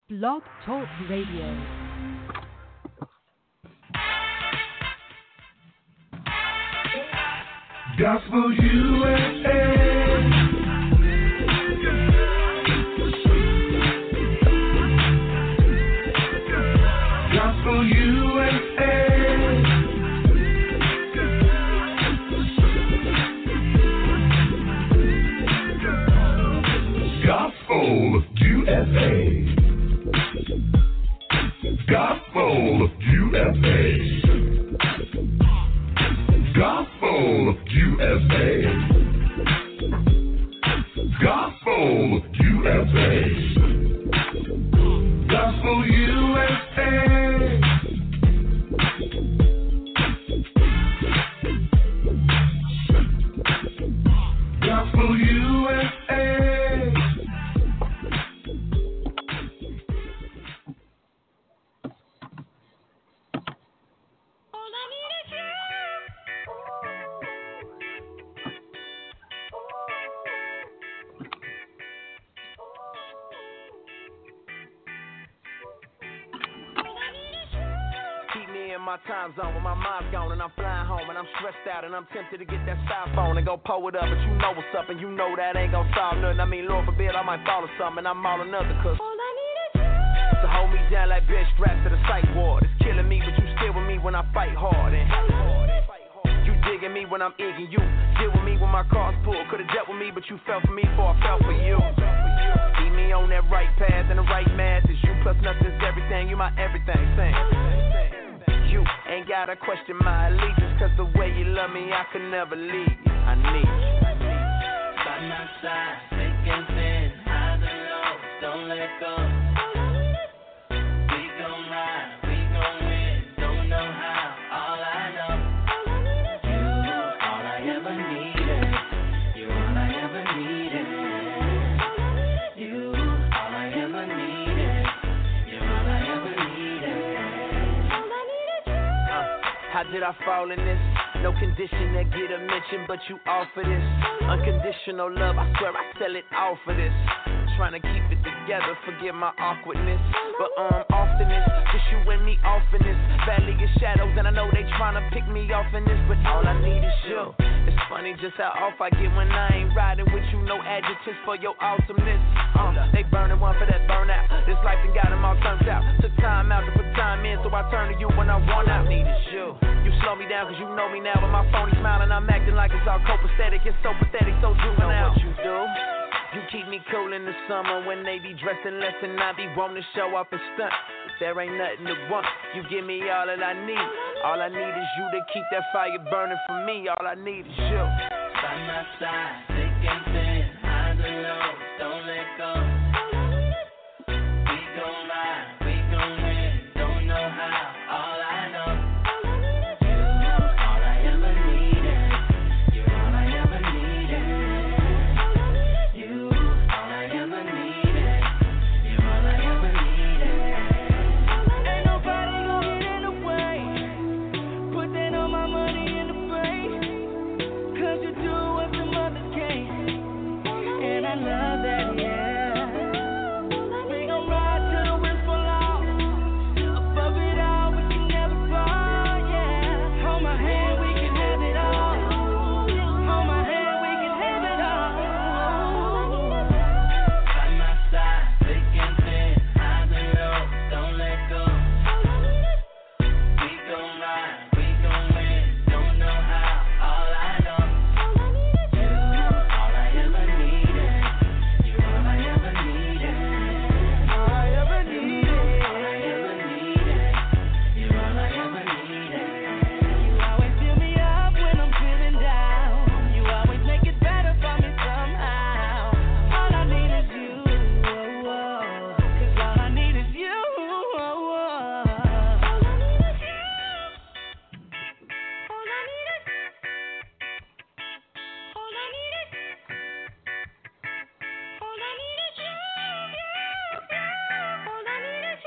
Blog Talk Radio. Gospel USA. Gospel USA. Gospel USA. Gospel USA. Gospel USA. Gospel USA. Gospel USA. Gospel USA. My time zone when my mind's gone and I'm flying home and I'm stressed out and I'm tempted to get that cell phone and go pull it up, but you know what's up and you know that ain't gonna solve nothing. I mean, Lord forbid I might fall or something and I'm all another, cause all I need is you to hold me down like bitch strapped to the psych ward. It's killing me, but you still with me when I fight hard and you digging me when I'm egging you. Deal with me when my car's full. Could've dealt with me, but you fell for me before I fell for you. Keep me on that right path and the right math. It's you plus nothing's everything. You my everything. Sing. You ain't gotta question my allegiance, cause the way you love me, I could never leave you. I need you. By my side, thick and thin, high and low, don't let go. We gon' ride, we gon' win, don't know how, all I know. You, all I ever needed. You, all I ever needed. You, all I ever needed. You, all I ever needed. How did I fall in this? No condition that get a mention, but you offer this unconditional love. I swear I sell it all for this. Trying to keep it together, forgive my awkwardness, but often it's just you and me off in this valley of shadows, and I know they trying to pick me off in this, but all I need is you. It's funny just how off I get when I ain't riding with you. No adjectives for your awesomeness. They burning one for that burnout. This life done got them all turned out. Took time out to put time in, so I turn to you when I want out. Need is you. You slow me down cause you know me now, but my phony smiling, I'm acting like it's all copacetic. It's so pathetic, so juvenile. What you do? You keep me cool in the summer when they be dressing less and I be wanting to show off and stunt. If there ain't nothing to want, you give me all that I need. All I need is you to keep that fire burning for me. All I need is you. By my side, thick and thin, high and low, don't let go. We gon' ride, we gon' win, don't know how, all I know. You, all I ever needed. You, all I ever needed. You, all I ever needed. You, all I ever needed. Ain't nobody gon' get in the way. Put that on my money in the bank. Cause you do what some others can't. And I love that, yeah. We gon' ride till the wheels fall off. Above it all, we can never fall, yeah. Hold my hand, we can have it all. Hold my hand, we can have it all. By my side, thick and thin, high and low, don't let go. We gon' ride, we gon' win, don't know how, all I know. You, all I ever needed. You, all I ever needed. All I ever needed. All I ever needed. You, all I ever needed. You always fill me up when I'm feeling down. You always make it better for me somehow. All I need is you. Oh, oh. 'Cause all I need is you. Oh, oh. All I need is you. All I need is you. All I need is you. All I need is you. All I need is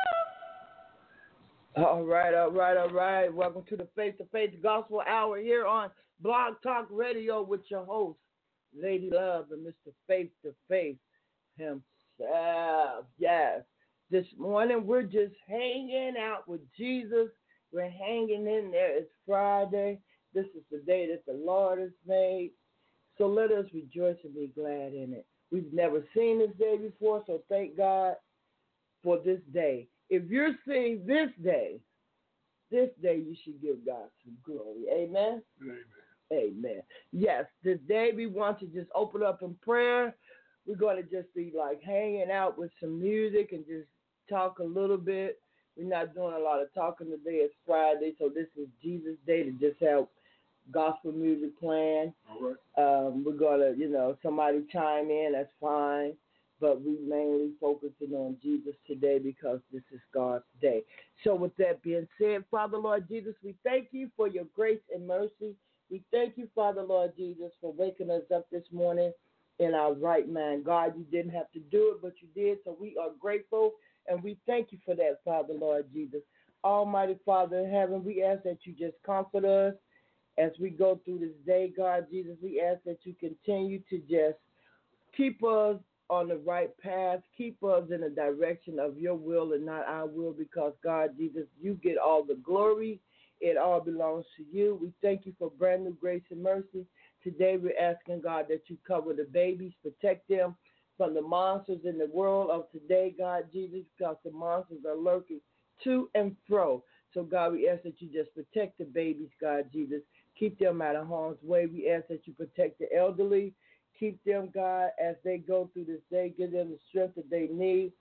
you. All right, all right, all right. Welcome to the Face to Face Gospel Hour here on Blog Talk Radio with your host, Lady Love and Mr. Face to Face himself. Yes. This morning, we're just hanging out with Jesus. We're hanging in there. It's Friday. This is the day that the Lord has made. So let us rejoice and be glad in it. We've never seen this day before, so thank God for this day. If you're seeing this day you should give God some glory. Amen? Amen. Amen. Yes, this day we want to just open up in prayer. We're going to just be like hanging out with some music and just talk a little bit. We're not doing a lot of talking today. It's Friday, so this is Jesus' day to just have gospel music playing. All right. We're going to, somebody chime in, that's fine. But we mainly focusing on Jesus today because this is God's day. So with that being said, Father, Lord Jesus, we thank you for your grace and mercy. We thank you, Father, Lord Jesus, for waking us up this morning in our right mind. God, you didn't have to do it, but you did, so we are grateful, and we thank you for that, Father, Lord Jesus. Almighty Father in heaven, we ask that you just comfort us as we go through this day, God, Jesus. We ask that you continue to just keep us on the right path, keep us in the direction of your will and not our will, because, God, Jesus, you get all the glory. It all belongs to you. We thank you for brand new grace and mercy. Today we're asking, God, that you cover the babies, protect them from the monsters in the world of today, God, Jesus, because the monsters are lurking to and fro. So, God, we ask that you just protect the babies, God, Jesus. Keep them out of harm's way. We ask that you protect the elderly. Keep them, God, as they go through this day. Give them the strength that they need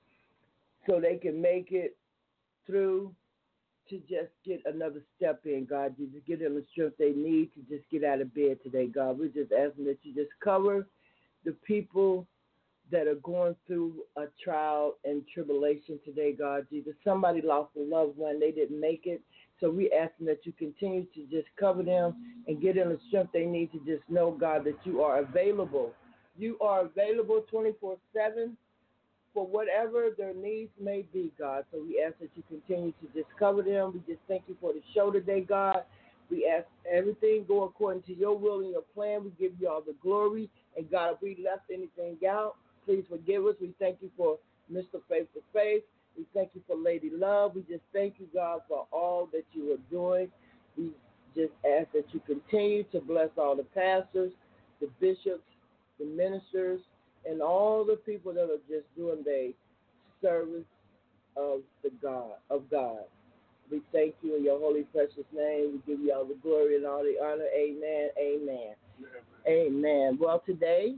so they can make it through to just get another step in, God. Jesus, give them the strength they need to just get out of bed today, God. We're just asking that you just cover the people that are going through a trial and tribulation today, God. Jesus, somebody lost a loved one. They didn't make it. So we asking that you continue to just cover them and give them the strength they need to just know, God, that you are available. You are available 24/7. For whatever their needs may be, God. So we ask that you continue to just cover them. We just thank you for the show today, God. We ask everything go according to your will and your plan. We give you all the glory. And, God, if we left anything out, please forgive us. We thank you for Mr. Faith to Faith. We thank you for Lady Love. We just thank you, God, for all that you are doing. We just ask that you continue to bless all the pastors, the bishops, the ministers, and all the people that are just doing their service of God. We thank you in your holy, precious name. We give you all the glory and all the honor. Amen, amen, amen. Well, today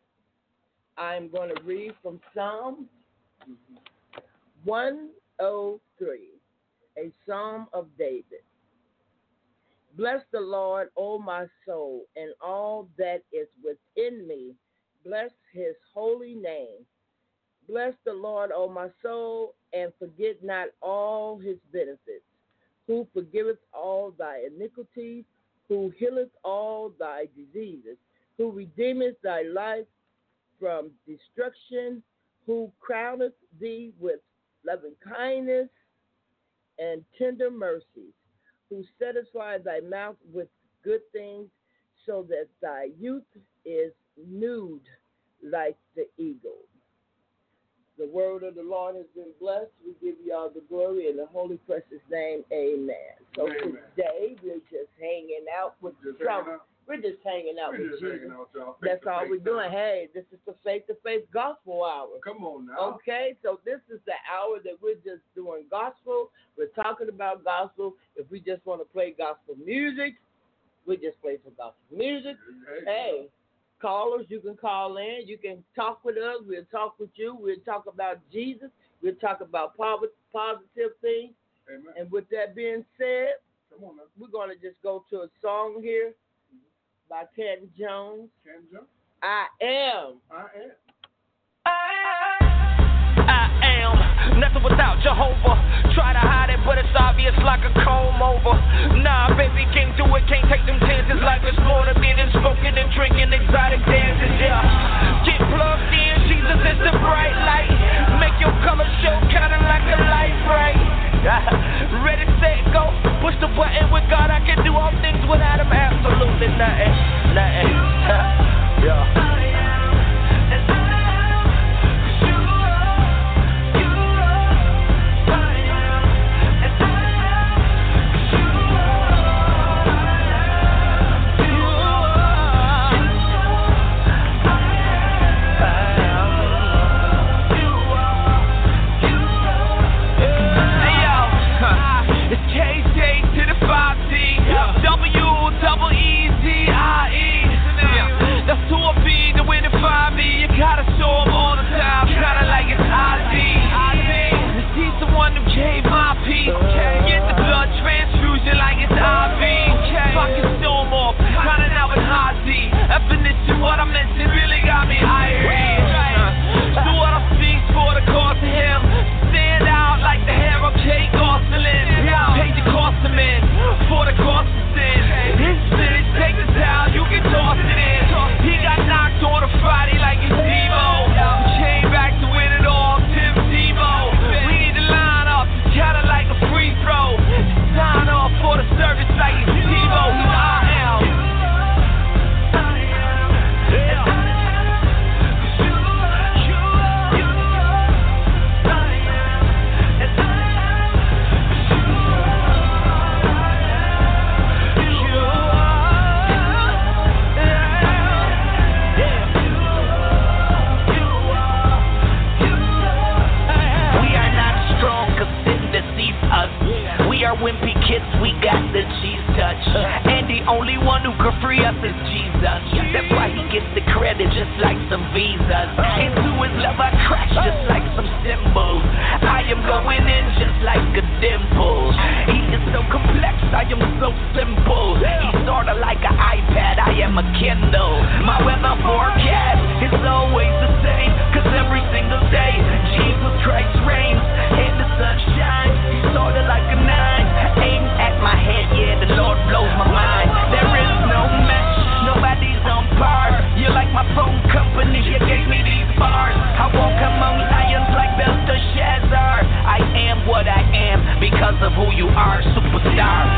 I'm going to read from Psalm 103, a Psalm of David. Bless the Lord, O my soul, and all that is within me. Bless his holy name. Bless the Lord, O my soul, and forget not all his benefits, who forgiveth all thy iniquities, who healeth all thy diseases, who redeemeth thy life from destruction, who crowneth thee with loving kindness and tender mercies, who satisfies thy mouth with good things, so that thy youth is renewed like the eagle. The word of the Lord has been blessed. We give you all the glory in the holy, precious name. Amen. So today we're just hanging out with We're just hanging out with Jesus. That's all we're doing. Hey, this is the Faith-to-Faith Gospel Hour. Come on now. Okay, so this is the hour that we're just doing gospel. We're talking about gospel. If we just want to play gospel music, we just play some gospel music. Hey, callers, you can call in. You can talk with us. We'll talk with you. We'll talk about Jesus. We'll talk about positive things. Amen. And with that being said, come on now. we're going to just go to a song here by Canton Jones. Canton Jones? I am. Nothing without Jehovah. Try to hide it, but it's obvious like a comb over. Nah, baby, can't do it, can't take them chances. Life is more to me than smoking and drinking exotic dances, yeah. Get plugged in, Jesus is the bright light. Make your color show kinda like a light bright. Ready, set, go. Push the button with God, I can do all things without him. Absolutely nothing. Yeah. And the only one who could free us is Jesus. That's why he gets the credit just like some visas. Into his love I crash just like some cymbals. I am going in just like a dimple. He is so complex, I am so simple. He's sorta like an iPad, I am a Kindle. My weather forecast is always the same, cause every single day Jesus Christ reigns and the sun shines. He's sorta like a 9, aimed at my head, yeah, the Lord blows my mind. There is no match, nobody's on par. You're like my phone company, you gave me these bars. I walk among lions like Belteshazzar. I am what I am because of who you are, superstar.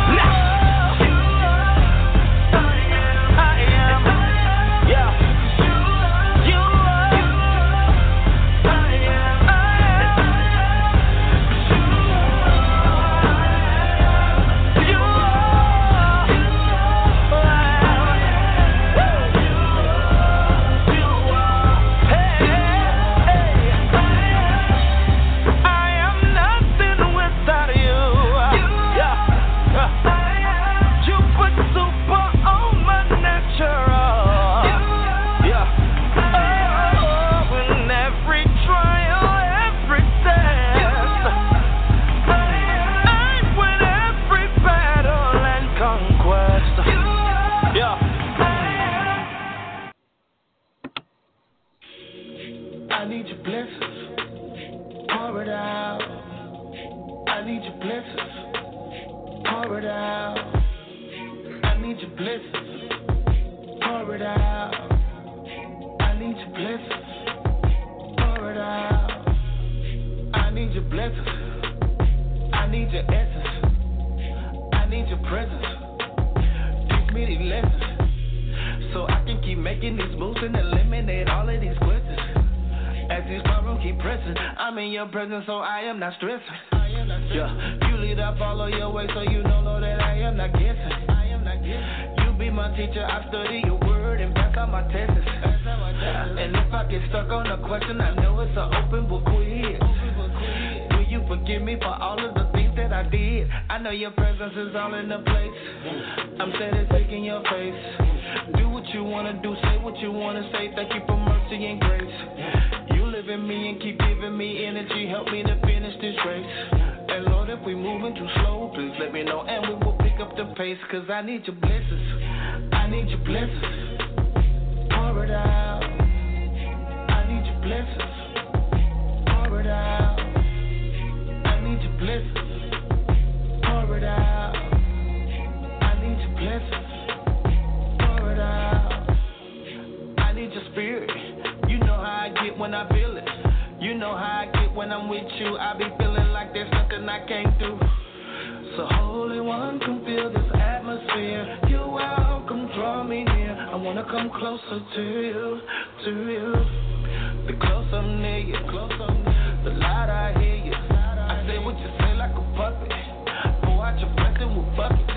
So I am not stressing. Yeah, you lead up all of your way, so you know, Lord, that I am not guessing. You be my teacher, I study your word and pass all my tests. And if I get stuck on a question, I know it's an open book quiz. Will you forgive me for all of the things that I did? I know your presence is all in the place. I'm steady seeking your face. Do what you wanna do, say what you wanna say. Thank you for mercy and grace. You live in me and keep giving me energy. Help me to finish this race. And Lord, if we moving too slow, please let me know and we will pick up the pace. Cause I need your blessings. I need your blessings. Pour it out. I need your blessings. Pour it out. I need your blessings. Pour it out. I need your blessings. Pour it out. I need your spirit. You know how I get when I feel it. You know how I get when I'm with you. I be feeling like there's nothing I can't do. So Holy One, come feel this atmosphere. You're welcome, draw me near. I wanna come closer to you, to you. The closer I'm near you, the louder I hear you. I say what you say like a puppet. Pour out your blessing with buckets.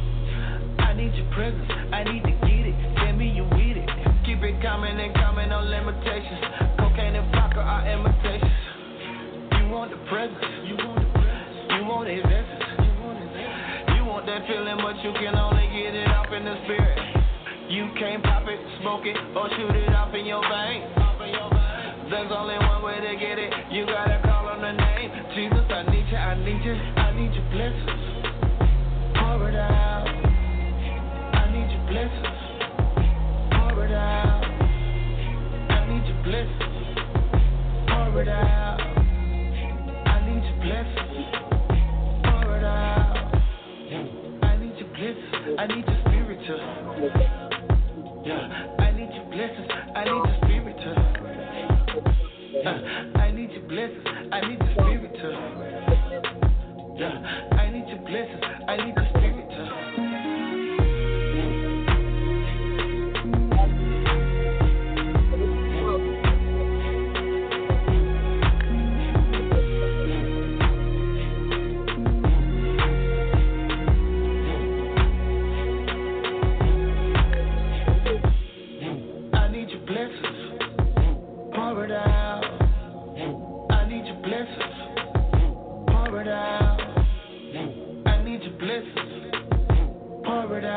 I need your presence, I need to get it. Tell me you with it. Keep it coming and coming, no limitations. Cocaine and vodka are imitations. You want the presence, you want his essence. You want that feeling, but you can only get it off in the spirit. You can't pop it, smoke it, or shoot it off in your veins. There's only one way to get it. You gotta call on the name. Jesus, I need you, I need you, I need your blessings. Pour it out. I need your blessings. Pour it out. I need your blessings. Pour it out. I need your blessings. Pour it out. I need your blessings. I need your spirit to. Yeah. I need your blessings. I need your spirit to. I need your blessings. I need your spirit to. Yeah. I need your blessings. I need your spirit to. Pour it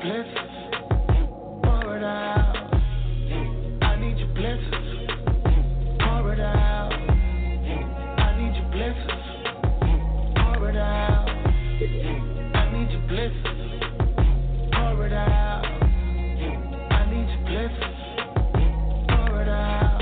blessings. Pour it out. I need your blessings. Pour it out. I need your blessings. Pour it out. I need your blessings. Pour it out. I need your blessings. Pour it out.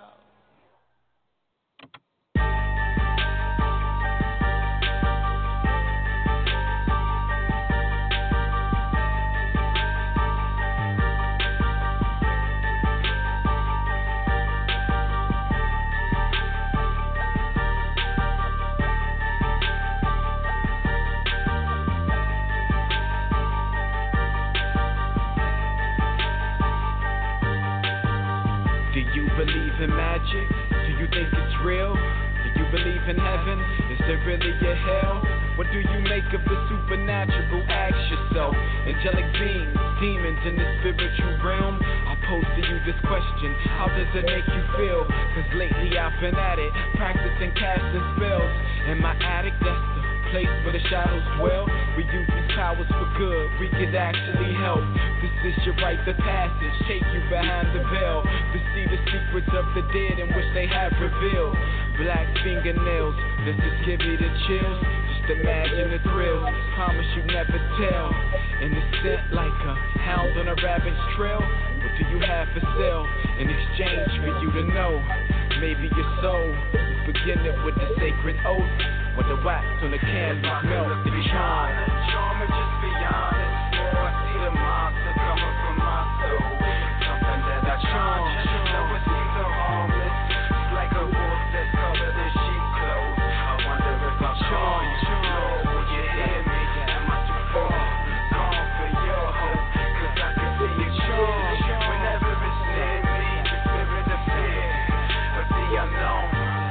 Believe in magic? Do you think it's real? Do you believe in heaven? Is there really a hell? What do you make of the supernatural? Ask yourself. Angelic beings, demons in the spiritual realm. I pose to you this question: how does it make you feel? Cause lately I've been at it, practicing casting spells. In my attic, that's the place where the shadows dwell. We use these powers for good, we could actually help. This is your rite of passage, take you behind the veil to see the secrets of the dead and which they have revealed. Black fingernails, does this give you the chills? Just imagine the thrill, promise you never tell. Innocent like a hound on a rabbit's trail. What do you have for sale in exchange for you to know? Maybe your soul, begin it with the sacred oath. When the wax on the canvas melt the charm. Charm or just be honest. More I see the monster coming from my soul. Something that I charm. Though it seems so harmless. It's like a wolf that's covered in sheep clothes. I wonder if I'm charmed. Lord, will you hear me? Am I too far gone for your hope? Cause I can see you charmed. Whenever it's near me, the spirit of fear of the unknown.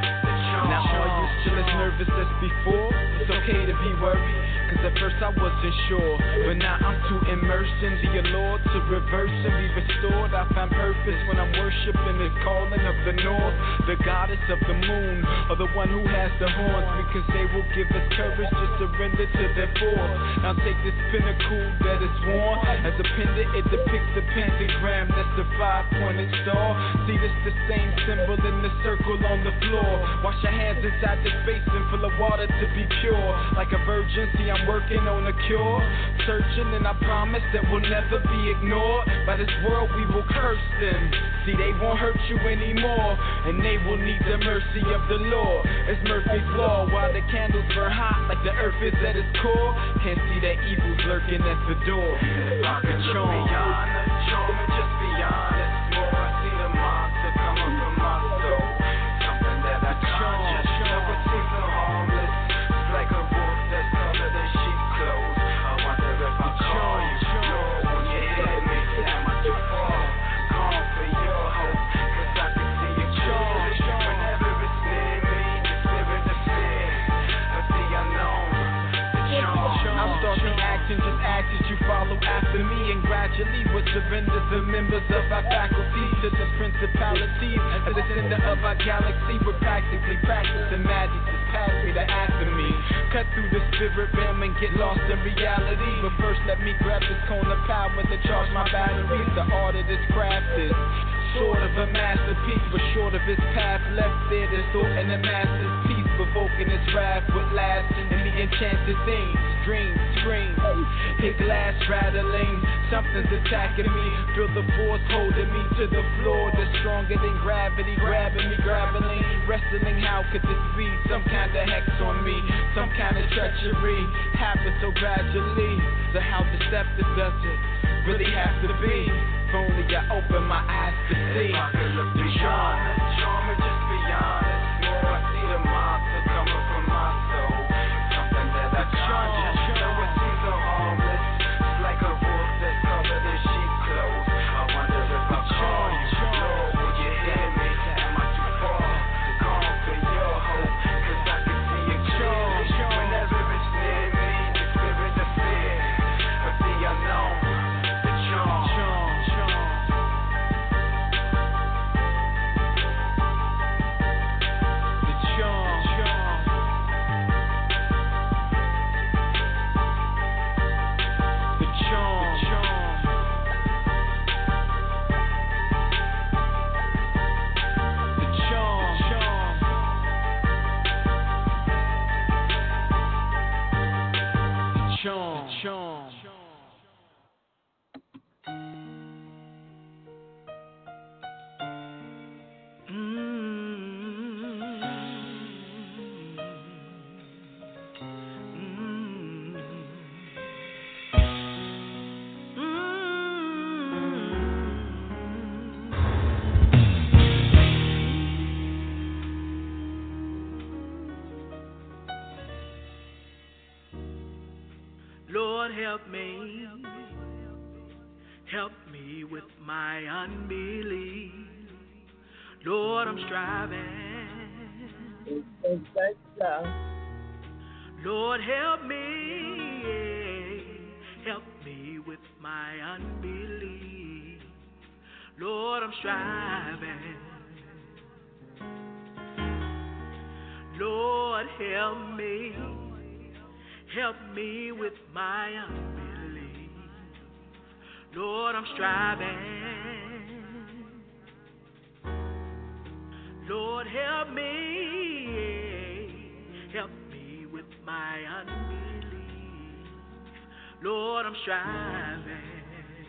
Now are you still as nervous as before? It's okay to be worried, cause at first I wasn't sure. But now I'm too immersed in the allure to reverse and be restored. I find purpose when I'm worshiping the calling of the north. The goddess of the moon, or the one who has the horns. Because they will give us courage to surrender to their force. Now take this pinnacle that is worn. As a pendant it depicts the pentagram. That's the 5-pointed star. See this the same symbol in the circle on the floor. Wash your hands inside this basin full of water to be pure. Like a virgin, see I'm working on a cure. Searching and I promise that we'll never be ignored. By this world we will curse them. See they won't hurt you anymore. And they will need the mercy of the Lord. It's Murphy's Law. While the candles burn hot like the earth is at its core. Can't see that evil's lurking at the door. I can charm. Charm or just be honest. More I see the monster coming from my soul. Something that I charm. Though it seems so harmless. It's like a wolf that's covered in sheep clothes. I wonder if I'm charmed. Lord, will you hear me? Am I too far gone for your hope? Cause I can see you charmed. Whenever it's near me, the spirit of fear of the unknown. The charm. I'll start the action, just ask that you follow after me. And gradually we'll surrender the members of our faculty to the principalities. As the center of our galaxy, we're practically practicing magic. Just pass me the me. Cut through the spirit realm and get lost in reality. But first let me grab this cone of power to charge my batteries. The art of this craft is sort of a masterpiece, but short of its path left there, there's thought and the master's peace, provoking its wrath with laughs and the enchanted things, dreams, screams, hit glass rattling, something's attacking me, feel the force holding me to the floor, that's stronger than gravity, grabbing me, grappling, wrestling, how could this be, some kind of hex on me, some kind of treachery, happens so gradually, so how deceptive does it really have to be? If only I open my eyes to see. The charm or just be honest. More I see the monster coming from my soul. Something that I charm. Though it seems so harmless. It's like a wolf that's covered in sheep clothes. I wonder if I'm charmed. Lord, will you hear me? Am I too far gone for your hope? Cause I can see you charmed. Whenever it's near me, the spirit of fear of the unknown. The charm. Lord, help me with my unbelief. Lord, I'm striving. Lord, help me with my unbelief. Lord, I'm striving. Lord, help me with my unbelief. Lord, I'm striving. Lord, help me with my unbelief. Lord, I'm striving.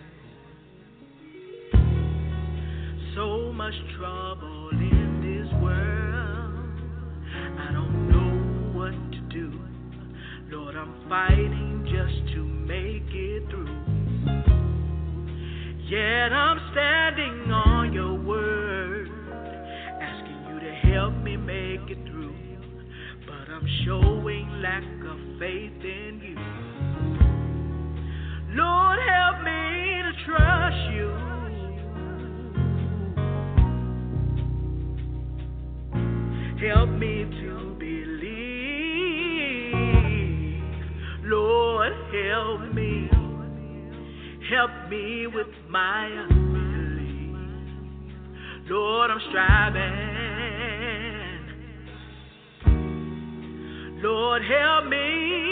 So much trouble in this world, I don't know what to do. Lord, I'm fighting just to make it through. Yet I'm standing on your word, asking you to help me make it through. But I'm showing lack of faith in you. Lord, help me to trust you. Help me to believe. Lord, help me. Help me with my unbelief. Lord, I'm striving. Lord, help me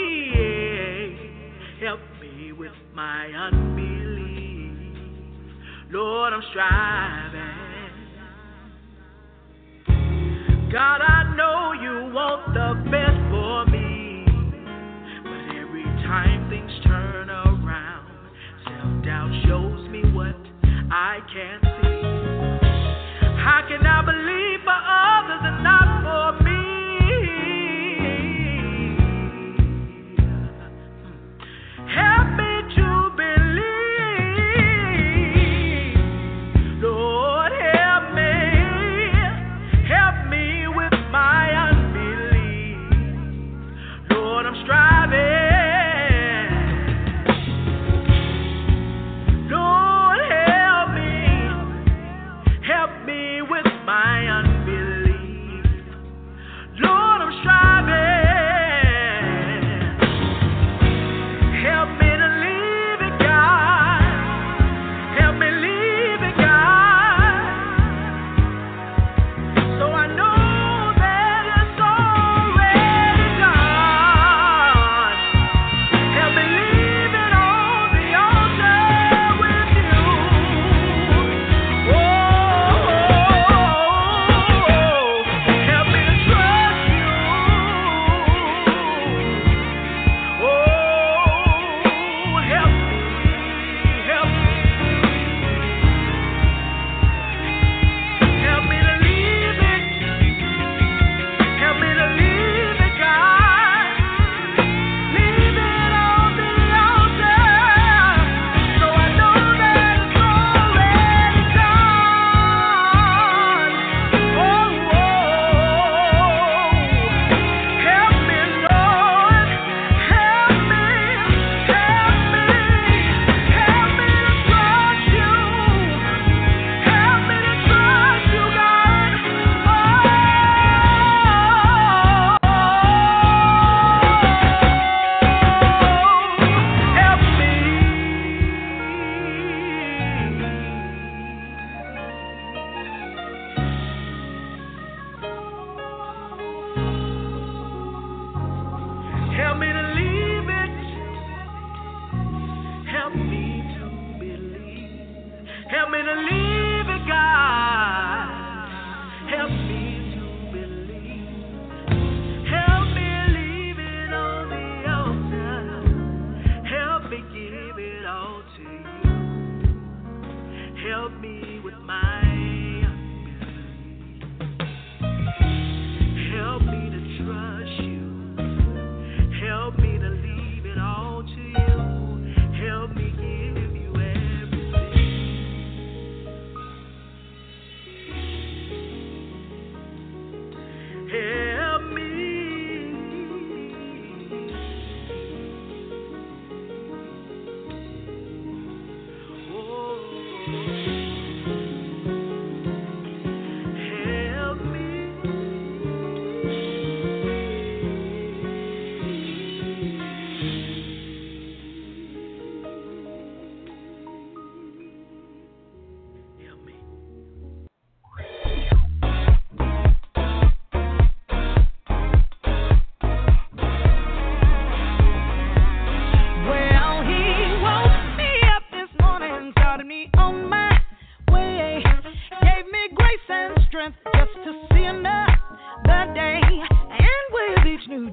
with my unbelief. Lord, I'm striving. God, I know you want the best for me, but every time things turn around, self-doubt shows me what I can't see. How can I believe for others and not for me? Help me to believe. Lord, help me with my unbelief. Lord, I'm striving. Lord, help me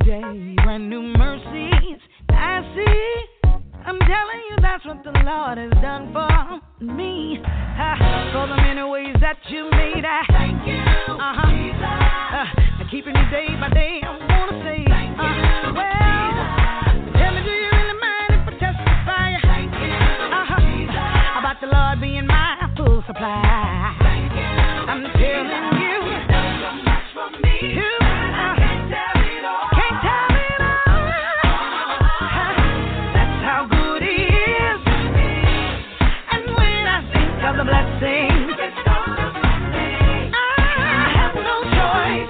day. Brand new mercies I see. I'm telling you, that's what the Lord has done for me. For the many ways that you made. Thank you, Jesus. Keeping me day by day, I wanna say, well, tell me, do you really mind if I testify? Thank you, Jesus. About the Lord being my full supply. Thank you, I'm telling you, you've done so much for me. I can't tell it all. Can't tell it all. That's how good He is. And when I think of the blessings, I have no choice.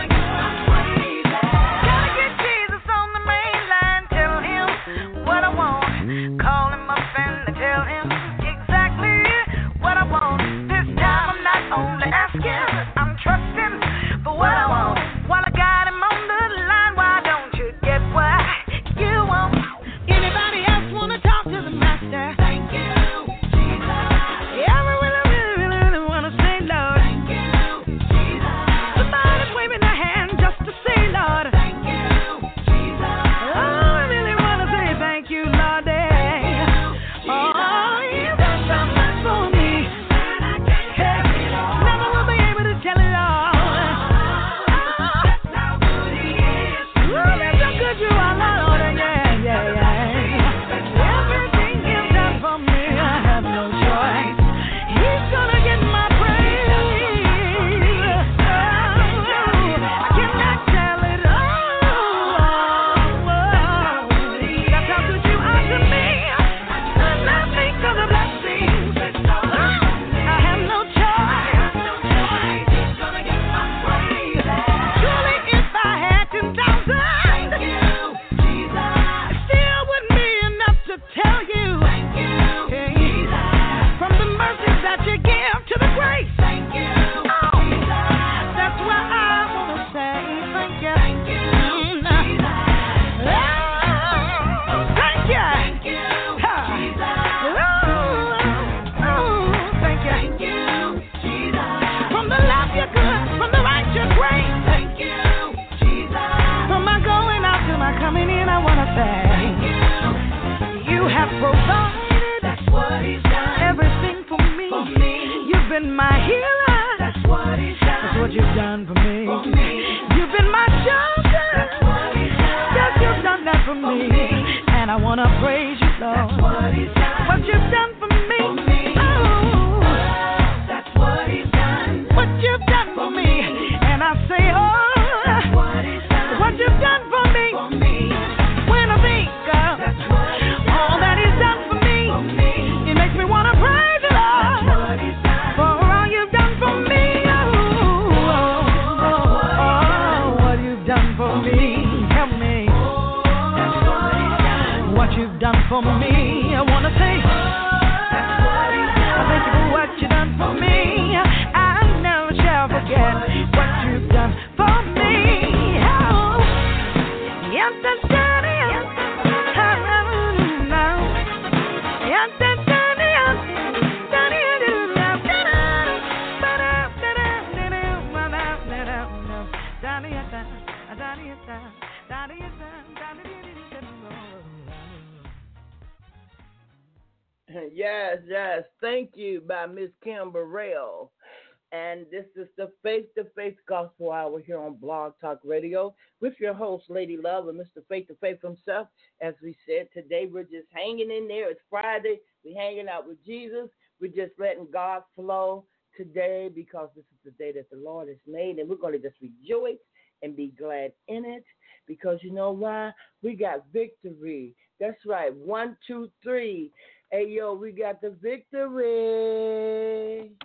Call him up and tell him exactly what I want. This time I'm not only asking, I'm trusting for what I want. While I got him on the line, why don't you get what you want? Anybody else wanna talk to the master? Thank you, Jesus. Yeah, I really wanna say, Lord. Thank you, Jesus. Somebody's waving their hand just to say, Lord. Thank you, Jesus. Oh, I really wanna say thank you, Lord. You have provided. That's what He's done. Everything for me. You've been my healer. That's what He's done. That's what you've done for me. You've been my shelter. That's what He's done. Yes, you've done that for me. And I wanna praise you, Lord. That's what He's done. What you've done for me. Oh, that's what He's done. What you've done for me. And I say, oh, that's what He's done. What you've done for me. When I think all that He's done for me, it makes me want to praise the Lord for all you've done for me. What you've done for me, help me. What you've done for me, I want to say, I thank you for what you've done for me. I never shall forget what you've done for me. Oh, yes, that's Yes. Thank you by Miss Kim Burrell. And this is the Faith to Faith Gospel Hour here on Blog Talk Radio with your host, Lady Love, and Mr. Faith to Faith himself. As we said, today we're just hanging in there. It's Friday. We're hanging out with Jesus. We're just letting God flow today because this is the day that the Lord has made, and we're going to just rejoice and be glad in it because you know why? We got victory. That's right. 1, 2, 3. Hey, yo, we got the victory.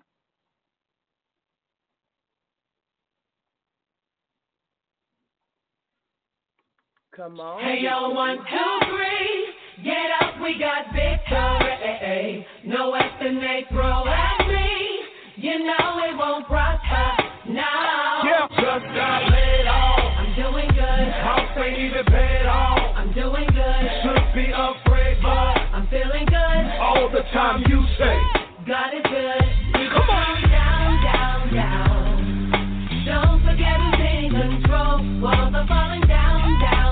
Come on. Hey, yo, 1, 2, 3. Get up, we got victory. No weapon they throw at me. You know it won't prosper. No. Yeah, just got laid off. I'm doing good. House ain't even paid off. I'm doing good. Should be afraid, but I'm feeling good. all the time you say, God is good. come on. Down. Don't forget who's in control. Walls are falling down.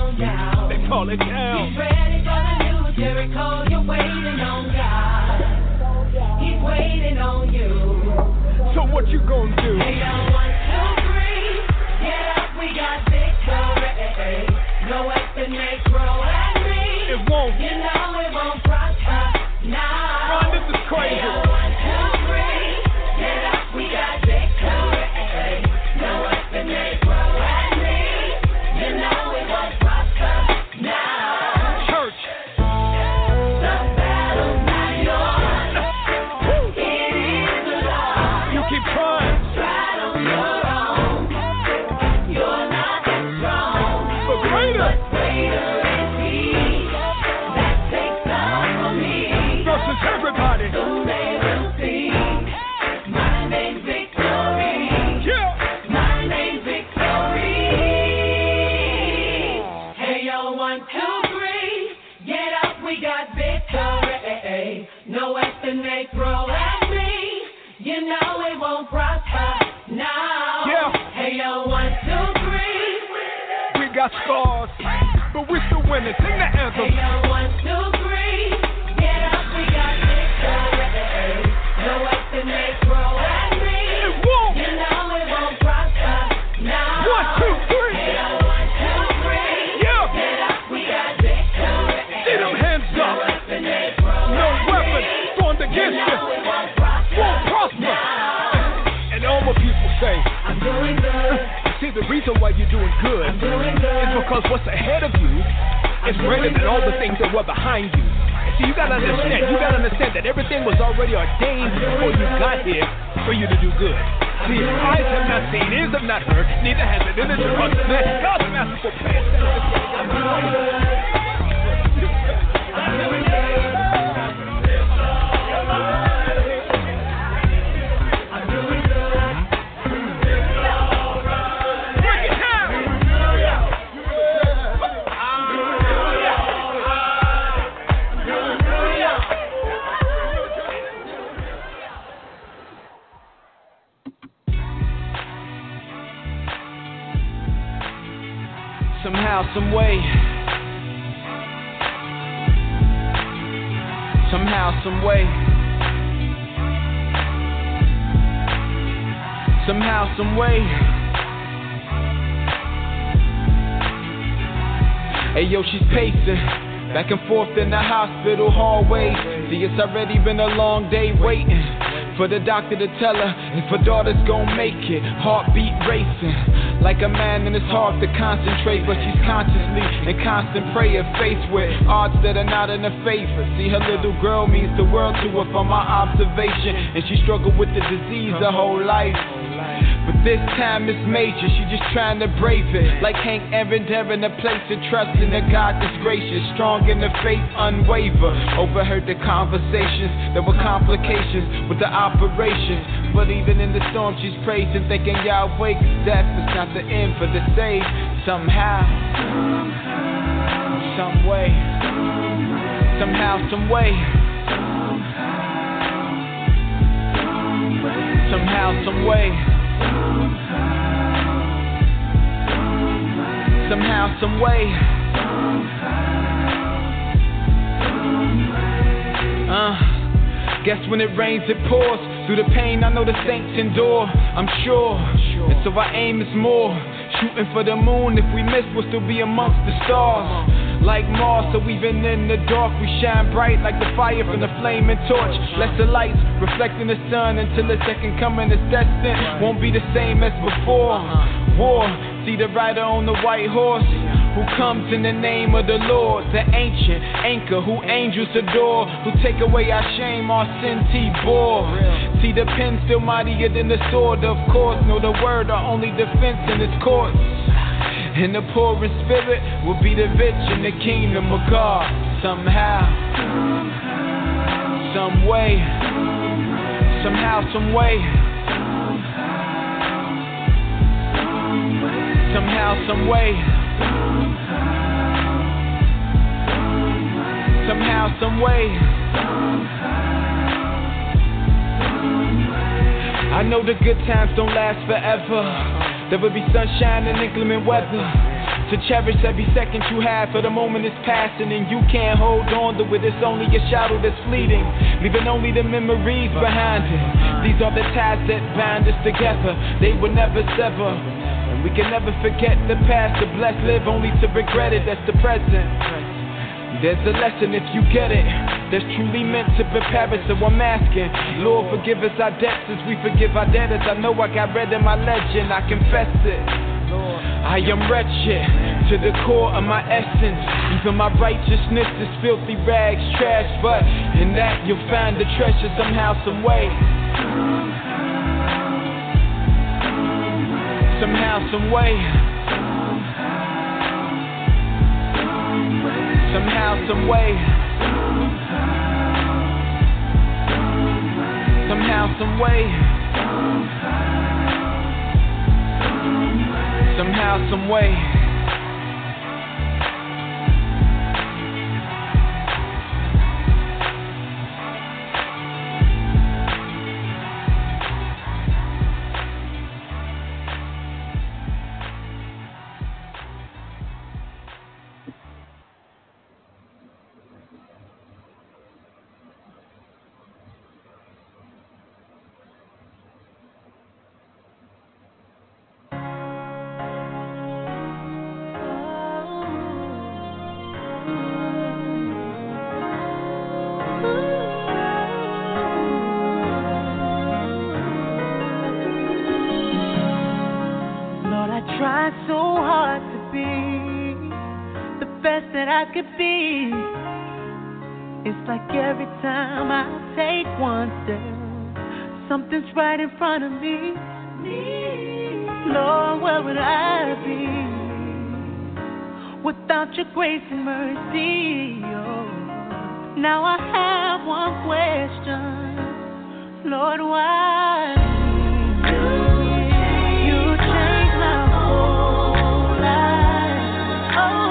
call it down. He's ready for the new Jericho. You're waiting on God. He's waiting on you. So what you gonna do? Hey, yo, 1, 2, 3. Get up, we got victory. No weapon may grow at me. It won't. You know it won't prosper. Now. Ron, this is crazy. Hey, yo, 1, 2, 3. Get up, we got victory. No weapon may grow at me. You know it won't prosper. Now. Church. The battle's not yours. It is the Lord. You keep trying. Try on your own. You're not that strong. But greater. Greater is He that takes over me. Versus everybody. Soon they will see my name's victory. Yeah. My name's victory. Hey yo, 1, 2, 3. Get up, we got victory. No weapon may throw at me. You know it won't prosper now. Yeah. Hey yo, 1, 2, 3. We got scars, but we still winning. Sing the anthem. Hey yo, 1, 2, 3. Get up, we got victory. No weapon may throw at me. It won't. You know it won't prosper now. 1, 2, 3. Hey yo, 1, 2, 3. Yeah. Get up, we got victory. See them hands No up. weapon may throw No at weapon me. formed You against you know it won't prosper. won't prosper. And all my people say, I'm doing good. see, the reason why you're doing good I'm doing good. is because what's ahead of you is greater than all the things that were behind you. See, you gotta understand that everything was already ordained before you got here for you to do good. See, eyes have not seen, ears have not heard, neither has it entered your heart. Man, God's masterful plan. Somehow, some way. Somehow, some way. Somehow, some way. Hey yo, she's pacing back and forth in the hospital hallway. See, it's already been a long day waiting for the doctor to tell her if her daughter's gon' make it. Heartbeat racing like a man, and it's hard to concentrate, but she's consciously in constant prayer, faced with odds that are not in her favor. See, her little girl means the world to her from my observation, and she struggled with the disease her whole life. But this time it's major, she just trying to brave it. Like Hank Aaron, daring to place her trust in a God that's gracious, strong in the faith, unwaver. Overheard the conversations, there were complications with the operations. But even in the storm she's praising, thinking Yahweh, 'cause death is not the end for the saved. Somehow, some way, somehow, some way. Somehow, some way. Somehow, some way. Guess when it rains, it pours. Through the pain, I know the saints endure, I'm sure. And so our aim is more. Shooting for the moon, if we miss, we'll still be amongst the stars. Like Mars, so even in the dark, we shine bright like the fire from the flaming torch. Let the lights reflecting the sun until the second coming is destined. Won't be the same as before. War, see the rider on the white horse, who comes in the name of the Lord, the ancient anchor who angels adore, who take away our shame, our sin T-bore. See the pen still mightier than the sword, of course. Know the word, our only defense in its courts. And the poor in spirit will be the rich in the kingdom of God. Somehow, some way, somehow, some way. Somehow, some way. Somehow, some way. I know the good times don't last forever. There will be sunshine and inclement weather. So cherish every second you have, for the moment is passing and you can't hold on to it. It's only a shadow that's fleeting, leaving only the memories behind it. These are the ties that bind us together, they will never sever. And we can never forget the past, the blessed live only to regret it. That's the present. There's a lesson if you get it, that's truly meant to prepare us. So I'm asking, Lord, forgive us our debts as we forgive our debtors. I know I got read in my legend, I confess it. I am wretched to the core of my essence. Even my righteousness is filthy rags, trash. But in that you'll find the treasure somehow, some way. Somehow, some way. Somehow, some way. Somehow, some way. Somehow, some way. Could be. It's like every time I take one step, something's right in front of me. Lord, where would I be without your grace and mercy? Oh, now I have one question, Lord, why? You changed my whole life. Oh,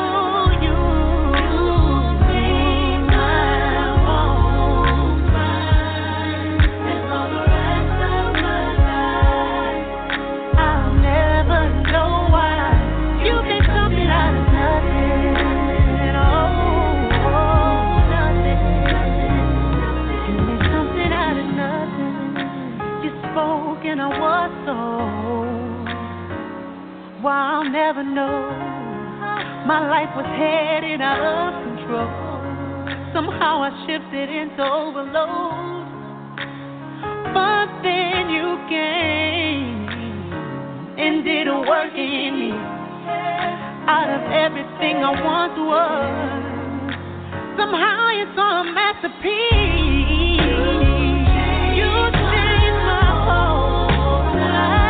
I'll never know. My life was headed out of control. Somehow I shifted into overload. But then you came and did a work in me. Out of everything I once was, somehow you saw a masterpiece. You changed my whole life.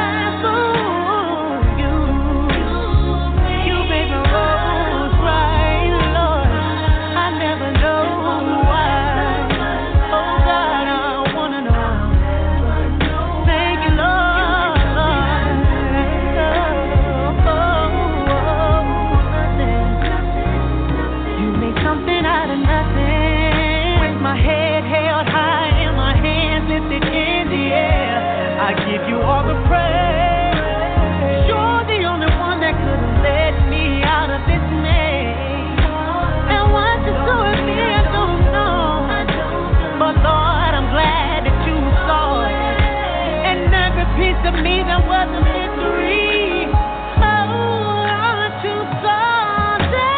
Give you all the praise. You're the only one that could have led me out of this maze. And what you do with me, I don't know. But Lord, I'm glad that you saw it. And every piece of me that was a mystery. Oh, Lord, you saw that.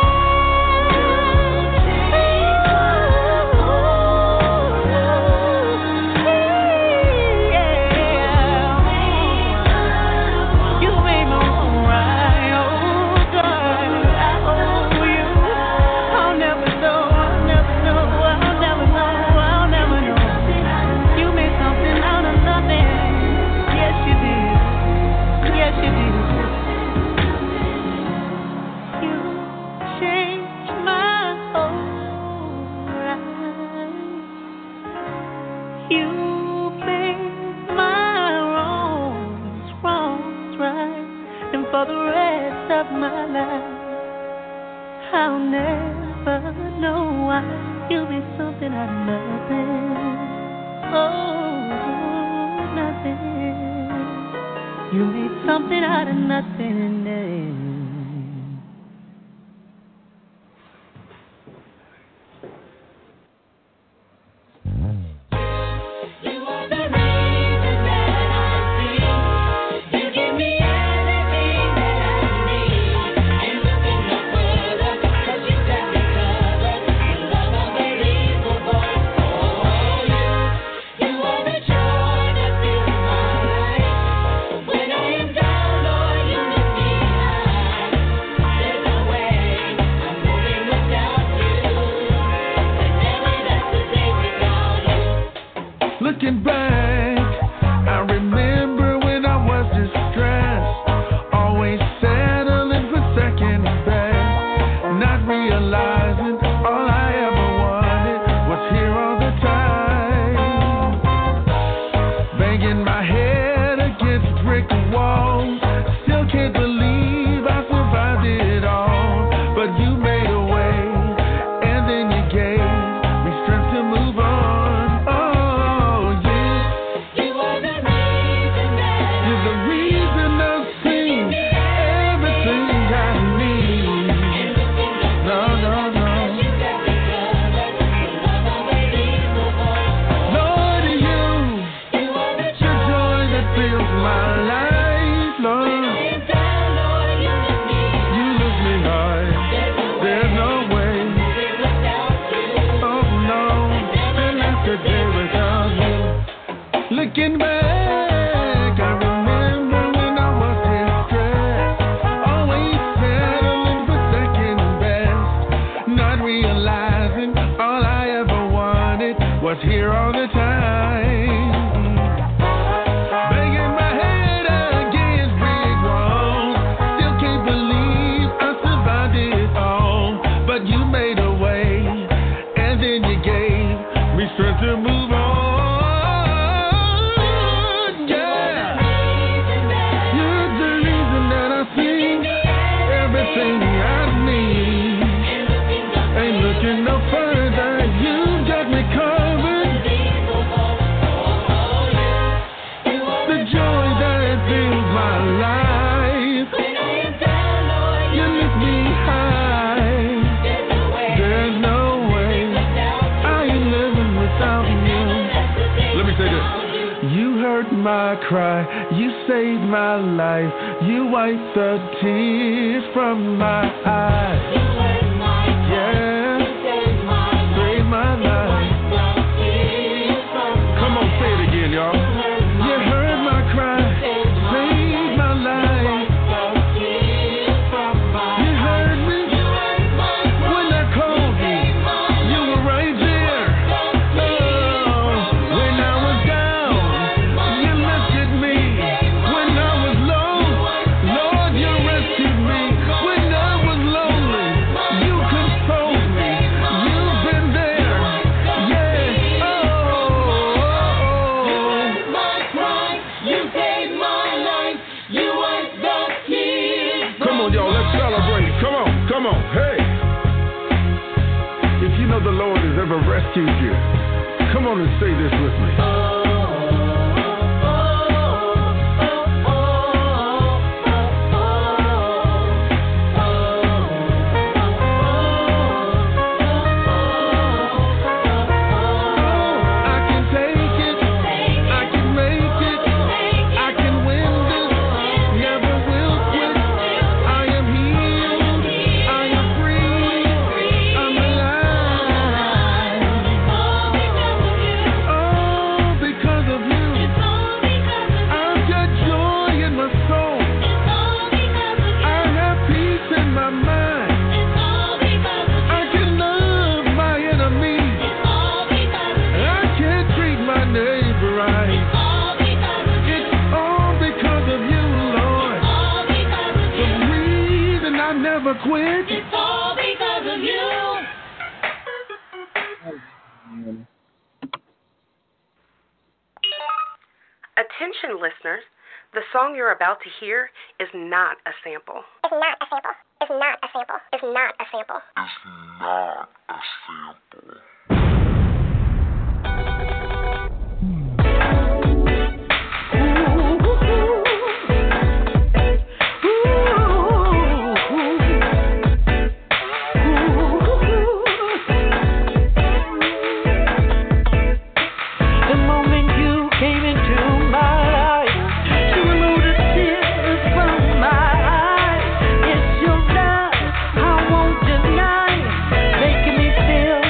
I'll never know why you be something out of nothing. Oh, nothing. You made something out of nothing. my cry, you saved my life, you wiped the tears from my eyes. You heard my cry, you saved my life, you wiped the tears from my eyes. Come on, say it again, y'all. You heard my cry, saved my life, wiped the tears from my eyes. You heard me when I called you, you were right there. When I was down, you lifted me. When I was low, Lord, you rescued me. When I was lonely, you consoled me. You've been there, yeah. My cry, you saved my life. You wiped the tears. Come on, y'all, let's celebrate. Come on, hey. If you know the Lord has ever rescued you, come on and say this with me. I can take it, I can make it, I can win this, never will quit. I am healed, I am free, I'm alive. All because of you. I've got joy in my soul. I have peace in my mind. I can love my enemies. I can treat my neighbor right. It's all because of you, Lord. The reason I never quit. It's all because of you. Attention listeners, the song you're about to hear is not a sample. It's not a sample. It's not a sample. It's not a sample. The moment you came into my life, you removed the tears from my eyes. It's your love I won't deny, making me feel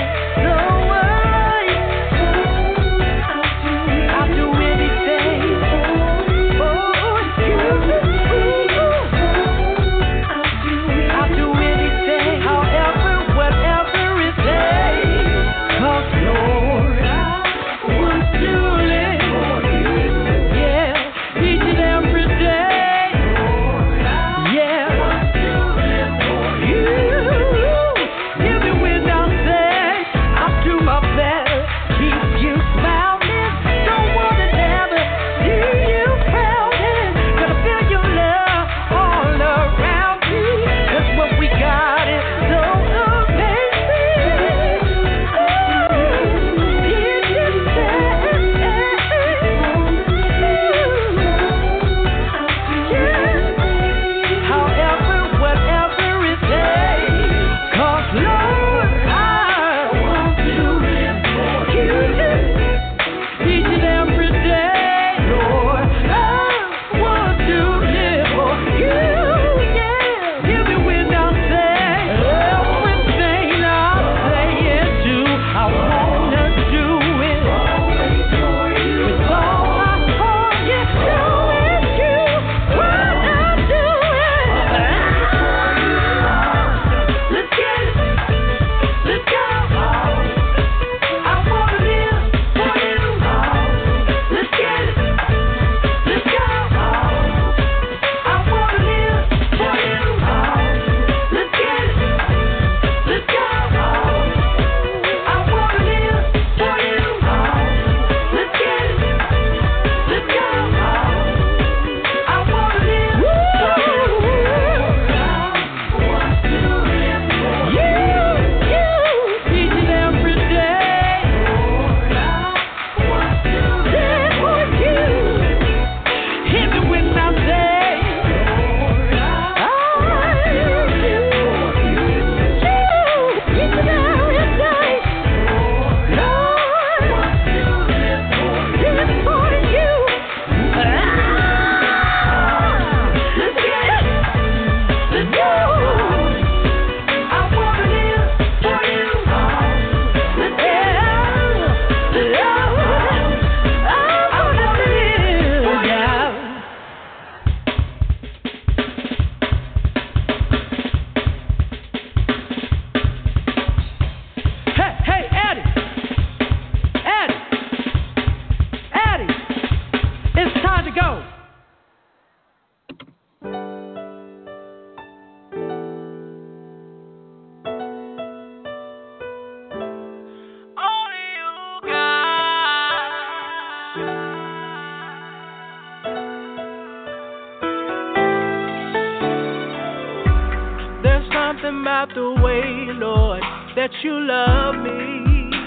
something about the way, Lord, that you love me.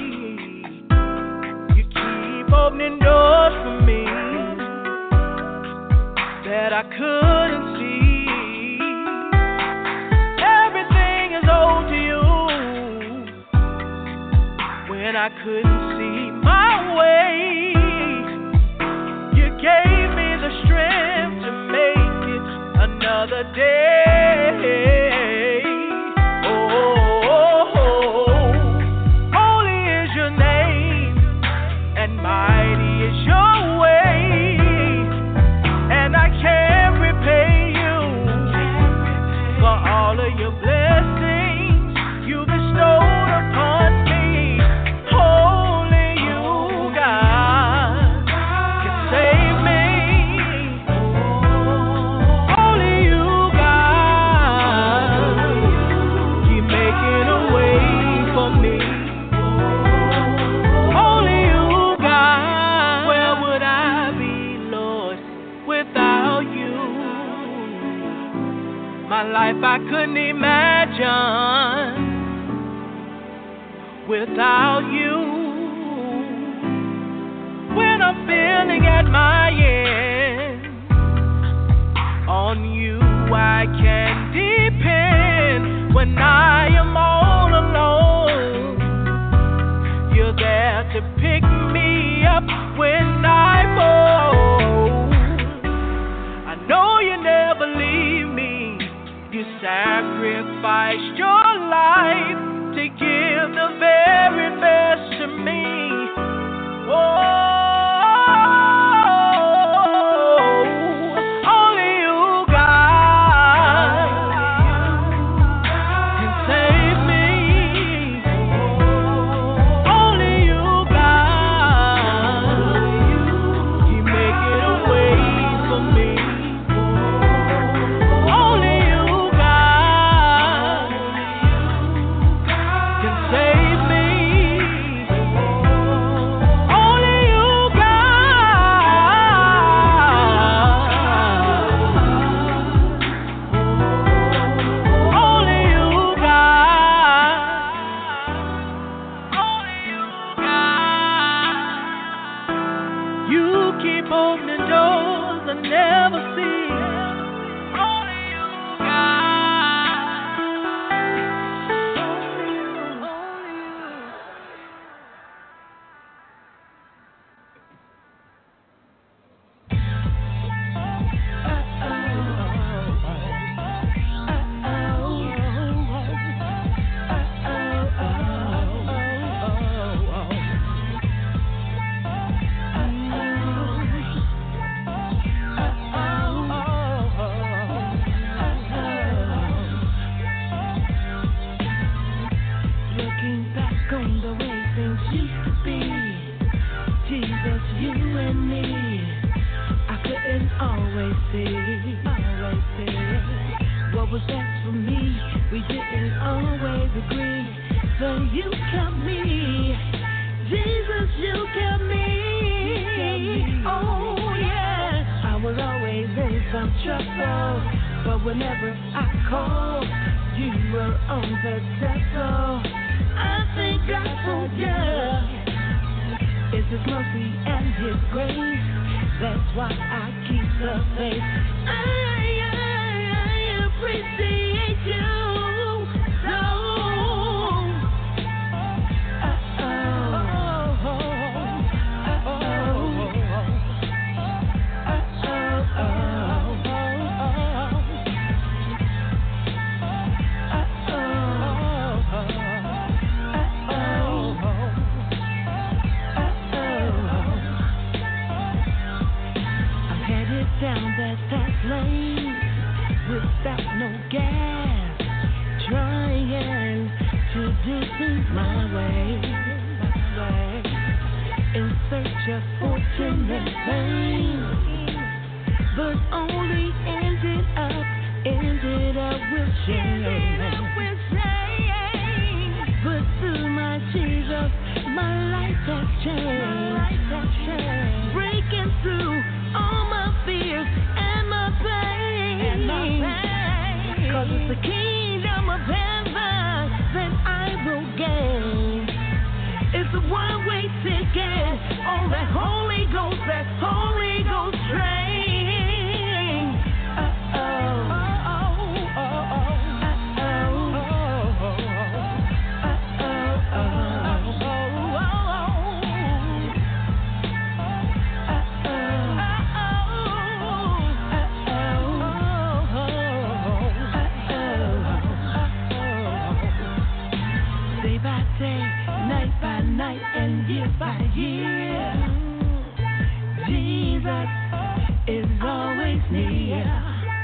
You keep opening doors for me that I couldn't see. Everything is owed to you. When I couldn't see my way, you gave me the strength to make it another day. Life I couldn't imagine without you. When I'm feeling at my end, on you I can depend. When I am all alone, you're there to pick me up when I fall. I know you never leave me. You sacrificed your life to give the very best to me. Only you, God, can save me. Only you, God, you make it a way for me. Breaking through all my fears and my pain. 'Cause it's the kingdom of whatever that I will gain. It's a one-way ticket on that Holy Ghost train. Night and year by year, Jesus is always near.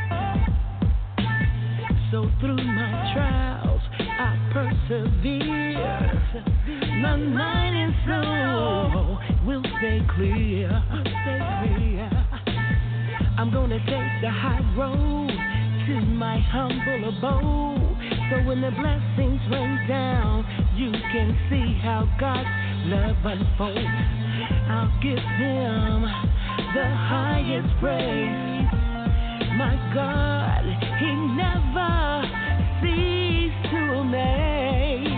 So through my trials I persevere. My mind and soul will stay clear. I'm gonna take the high road to my humble abode. So when the blessings rain down, you can see how God's love unfolds. I'll give Him the highest praise. My God, He never ceased to amaze.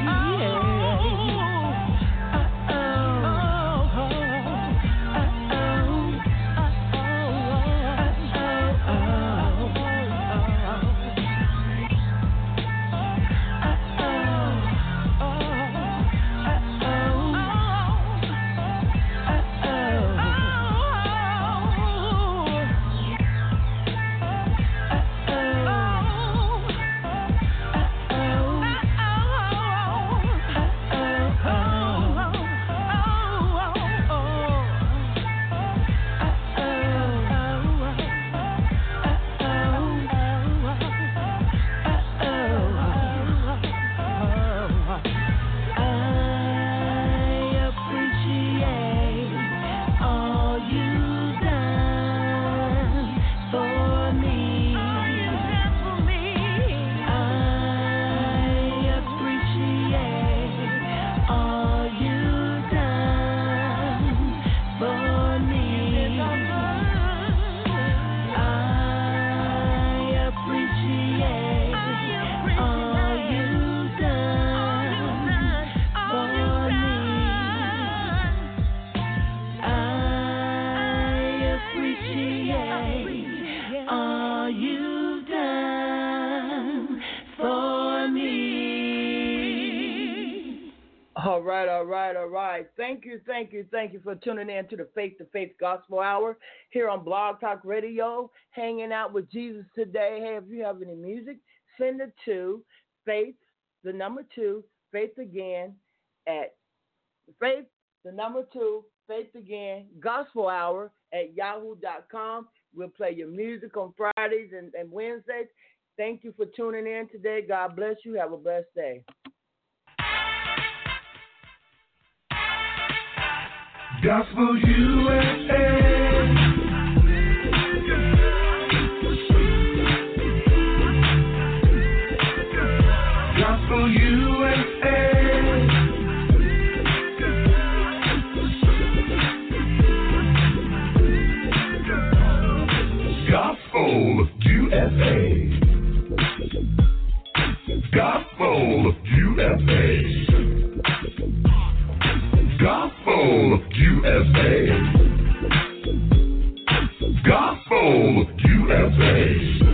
All right. Thank you for tuning in to the Faith to Faith Gospel Hour here on Blog Talk Radio, hanging out with Jesus today. Hey, if you have any music, send it to Faith, the number 2, Faith Again, at Faith, the number 2, Faith Again, Gospel Hour at yahoo.com. We'll play your music on Fridays and Wednesdays. Thank you for tuning in today. God bless you. Have a blessed day. Gospel USA. Gospel USA. Gospel USA. Gospel USA. Gospel USA. Gospel USA.